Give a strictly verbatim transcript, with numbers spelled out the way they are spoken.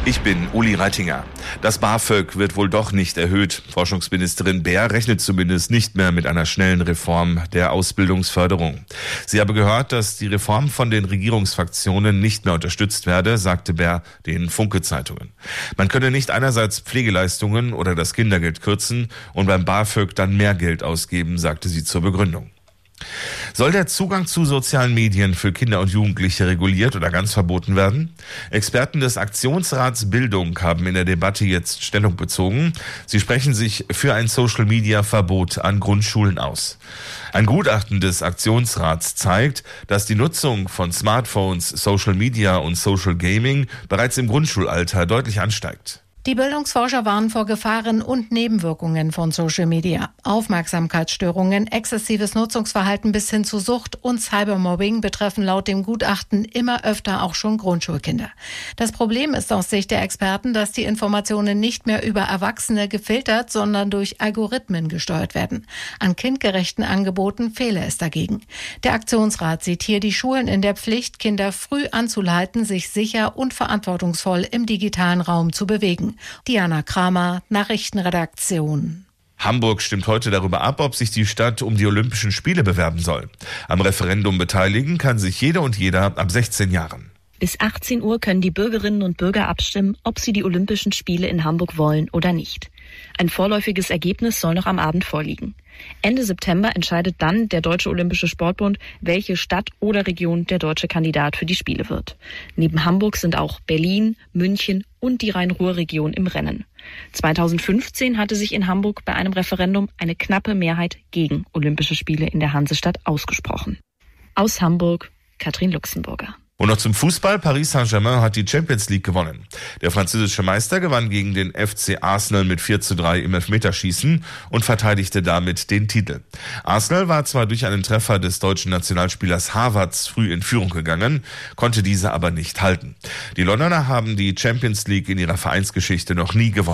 Ich bin Uli Reitinger. Das BAföG wird wohl doch nicht erhöht. Forschungsministerin Baer rechnet zumindest nicht mehr mit einer schnellen Reform der Ausbildungsförderung. Sie habe gehört, dass die Reform von den Regierungsfraktionen nicht mehr unterstützt werde, sagte Baer den Funke-Zeitungen. Man könne nicht einerseits Pflegeleistungen oder das Kindergeld kürzen und beim BAföG dann mehr Geld ausgeben, sagte sie zur Begründung. Soll der Zugang zu sozialen Medien für Kinder und Jugendliche reguliert oder ganz verboten werden? Experten des Aktionsrats Bildung haben in der Debatte jetzt Stellung bezogen. Sie sprechen sich für ein Social-Media-Verbot an Grundschulen aus. Ein Gutachten des Aktionsrats zeigt, dass die Nutzung von Smartphones, Social Media und Social Gaming bereits im Grundschulalter deutlich ansteigt. Die Bildungsforscher warnen vor Gefahren und Nebenwirkungen von Social Media. Aufmerksamkeitsstörungen, exzessives Nutzungsverhalten bis hin zu Sucht und Cybermobbing betreffen laut dem Gutachten immer öfter auch schon Grundschulkinder. Das Problem ist aus Sicht der Experten, dass die Informationen nicht mehr über Erwachsene gefiltert, sondern durch Algorithmen gesteuert werden. An kindgerechten Angeboten fehle es dagegen. Der Aktionsrat sieht hier die Schulen in der Pflicht, Kinder früh anzuleiten, sich sicher und verantwortungsvoll im digitalen Raum zu bewegen. Diana Kramer, Nachrichtenredaktion. Hamburg stimmt heute darüber ab, ob sich die Stadt um die Olympischen Spiele bewerben soll. Am Referendum beteiligen kann sich jede und jeder ab sechzehn Jahren. Bis achtzehn Uhr können die Bürgerinnen und Bürger abstimmen, ob sie die Olympischen Spiele in Hamburg wollen oder nicht. Ein vorläufiges Ergebnis soll noch am Abend vorliegen. Ende September entscheidet dann der Deutsche Olympische Sportbund, welche Stadt oder Region der deutsche Kandidat für die Spiele wird. Neben Hamburg sind auch Berlin, München und die Rhein-Ruhr-Region im Rennen. zweitausendfünfzehn hatte sich in Hamburg bei einem Referendum eine knappe Mehrheit gegen Olympische Spiele in der Hansestadt ausgesprochen. Aus Hamburg, Katrin Luxemburger. Und noch zum Fußball. Paris Saint-Germain hat die Champions League gewonnen. Der französische Meister gewann gegen den F C Arsenal mit vier zu drei im Elfmeterschießen und verteidigte damit den Titel. Arsenal war zwar durch einen Treffer des deutschen Nationalspielers Havertz früh in Führung gegangen, konnte diese aber nicht halten. Die Londoner haben die Champions League in ihrer Vereinsgeschichte noch nie gewonnen.